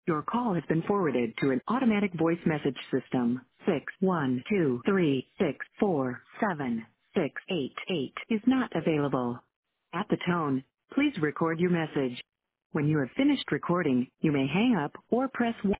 Your call has been forwarded to an automatic voice message system. 61236476688 is not available. At the tone, please record your message. When you have finished recording, you may hang up or press 1.